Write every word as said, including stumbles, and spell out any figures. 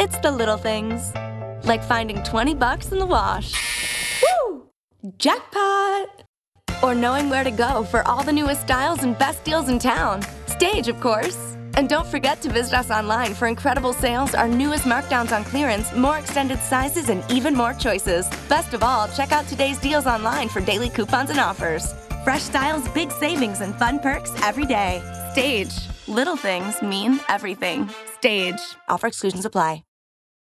It's the little things, like finding twenty bucks in the wash. Woo! Jackpot! Or knowing where to go for all the newest styles and best deals in town. Stage, of course. And don't forget to visit us online for incredible sales, our newest markdowns on clearance, more extended sizes, and even more choices. Best of all, check out today's deals online for daily coupons and offers. Fresh styles, big savings, and fun perks every day. Stage. Little things mean everything. Stage. Offer exclusions apply.